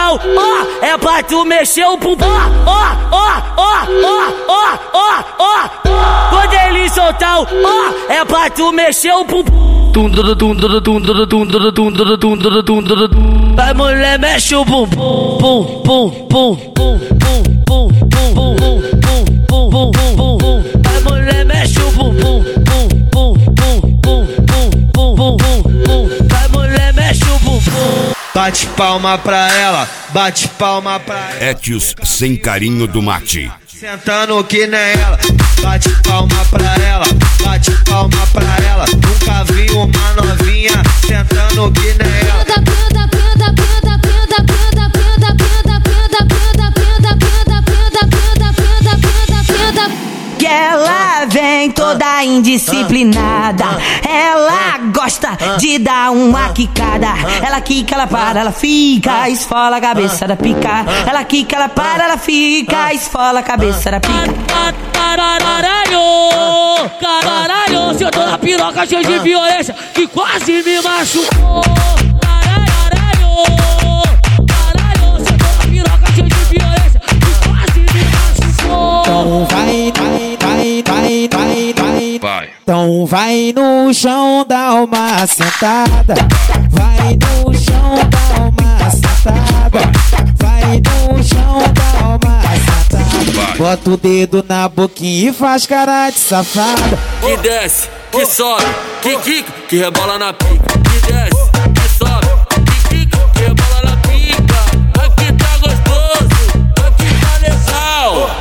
soltar ó, é pra tu mexer o bumbum, quando ele soltar ó, é pra tu mexer o bumbum. Vai mulher, mexe o bumbum, bum, bum, bum, bum, bum, bum, bum, bum, bum, bum, bum, bum. Vai mulher, mexe o bumbum, bum, bum, bum, bum, bum, bum, bum, bum. Vai mulher, mexe o bumbum. Bate palma pra ela, bate palma pra ela. Etios sem carinho do mate. Sentando que nem ela, bate palma pra ela, bate palma pra ela. Nunca vi uma novinha sentando que nem ela. Que ela vem toda indisciplinada, ela gosta de dar uma quicada. Ela quica, ela para, ela fica, esfola a cabeça da pica. Ela quica, ela para, ela fica, esfola a cabeça da pica. Caralho, caralho, se eu tô na piroca cheio de violência que quase me machucou. Caralho, caralho, se eu tô na piroca cheio de violência que quase me machucou. Então Vai. Então vai no chão dar uma sentada. Vai no chão dar uma sentada. Vai no chão dar uma sentada. Bota o dedo na boquinha e faz cara de safada. Que desce, que sobe, que quica, que rebola na pica. Que desce, que sobe, que quica, que rebola na pica. Aqui tá gostoso, aqui tá legal.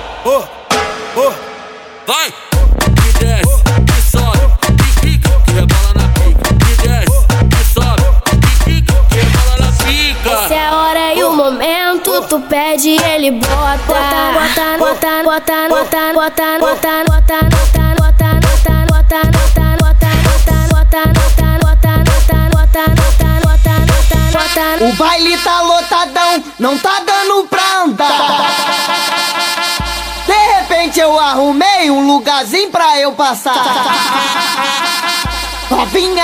Vai! Que desce, que sobe, que quica, que rebola na pica. Que desce, que sobe, que quica, que rebola na pica. Essa é a hora e o momento, tu pede e ele bota. Bota, bota, bota, bota, bota, bota, bota, O baile tá lotadão, não tá dando pra andar. De repente eu arrumei um lugarzinho pra eu passar. Novinha,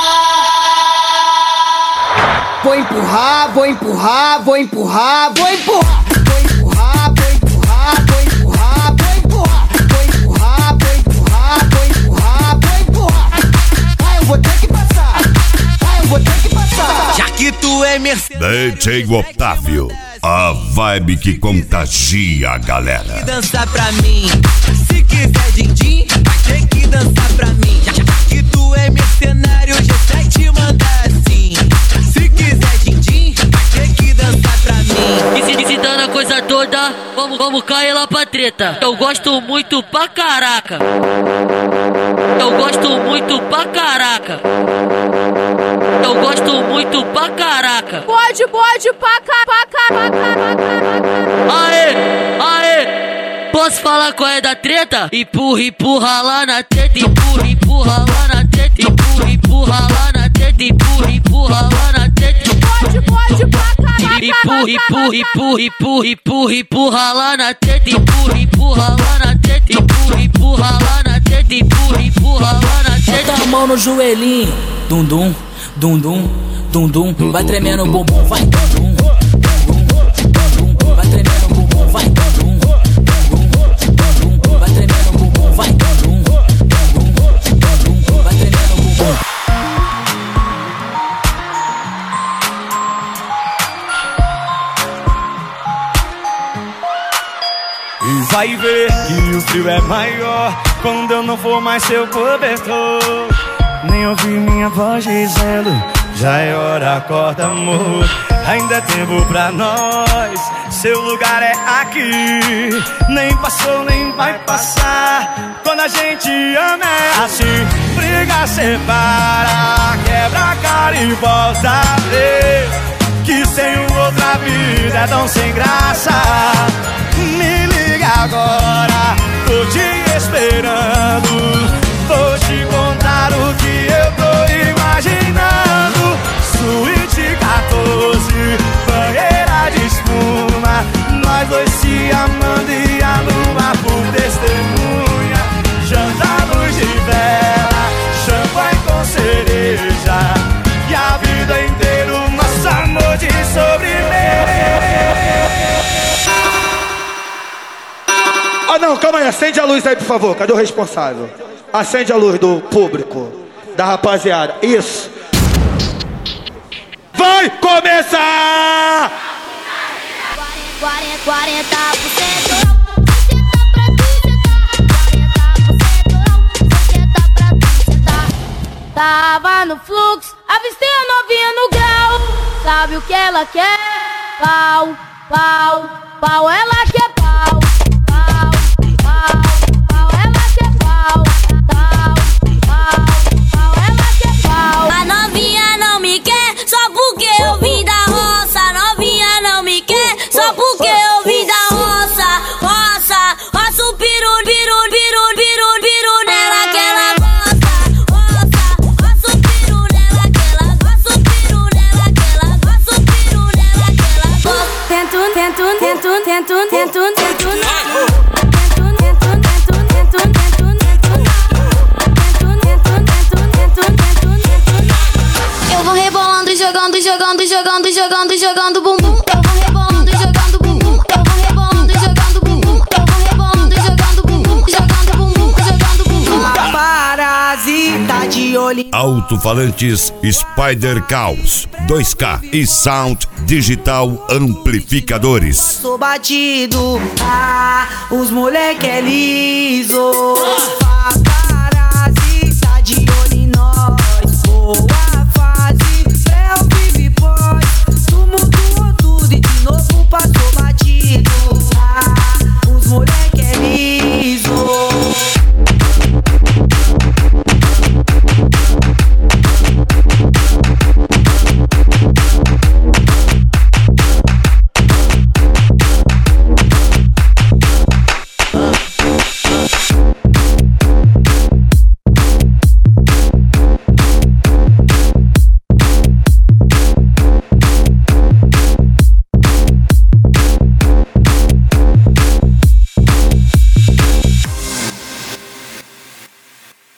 vou empurrar, vou empurrar, vou empurrar, vou empurrar. Vou empurrar, vou empurrar, vou empurrar, vou empurrar. Vou empurrar, vou empurrar, vou empurrar, vou empurrar. Ah, eu vou ter que passar. Ah, eu vou ter que passar. Já que tu é mercenário, DJ Otávio, a vibe que contagia a galera. Dançar pra mim, se quiser din-din, vai ter que dançar pra mim. Já que tu é mercenário, já sei te mandar assim. Se quiser din-din, vai ter que dançar pra mim. E se dando a coisa toda, vamos cair lá pra treta. Eu gosto muito pra caraca. Eu gosto muito pra caraca. Eu gosto muito pra caraca. Pode, pra cá. Aê, aê. Posso falar qual é da treta? Empurra, empurra lá na treta. Empurra, empurra lá na treta. Empurra, empurra lá na treta. Empurra, empurra lá na treta. Pode, pra cá. Empurra, empurra, empurra, empurra, empurra, empurra lá na treta. Empurra, empurra lá na treta. Empurra, empurra lá na treta. Empurra, empurra lá na treta. Bota a mão no joelhinho. Dum dum, dum dum, dum dum. Vai tremendo o bumbum, vai dum dum, dum dum. Vai tremendo o bumbum, vai dum dum, dum dum. Vai tremendo o bumbum, vai dum dum, dum dum. Vai tremendo o bumbum. E vai ver que o frio é maior quando eu não for mais seu cobertor. Nem ouvi minha voz dizendo, já é hora, acorda amor. Ainda é tempo pra nós, seu lugar é aqui. Nem passou, nem vai passar. Quando a gente ama é assim. Briga, separa, quebra a cara e volta a ver que sem outra vida é tão sem graça. Me liga agora, tô te esperando. Vou te contar o que eu tô imaginando. Suíte 14, banheira de espuma, nós dois se amando e a lua por testemunha. Janta luz de vela, champanhe com cereja, e a vida inteira o nosso amor de sobremesa. Acende a luz aí, por favor. Cadê o responsável? Acende a luz do público, da rapaziada. Isso. Vai começar! 40%. Tava no fluxo, avistei a novinha no grau. Sabe o que ela quer? Pau, pau, pau, ela quer pau. Pau, pau, pau, ela quer pau. Pau, pau, pau, ela quer pau. A novinha não me quer só porque eu vim da roça. A novinha não me quer só porque eu vim da roça. Roça, roça o piru, piru, piru, piru, piru nela que ela gosta. Roça, roça o piru nela que ela gosta. O piru nela que ela gosta. O piru nela que ela gosta. Tento, tento, tento, tento, tento, tento. Eu vou rebolando, jogando, jogando, jogando, jogando, jogando bumbum. Eu vou rebolando, jogando bumbum. Eu vou rebolando, jogando bumbum. Eu vou rebolando, jogando bumbum, jogando bumbum, jogando bumbum. A parasita de olho. Alto-falantes Spider Caos 2K e Sound Digital Amplificadores. Sou batido, os moleque é liso. A parasita de olho em nós.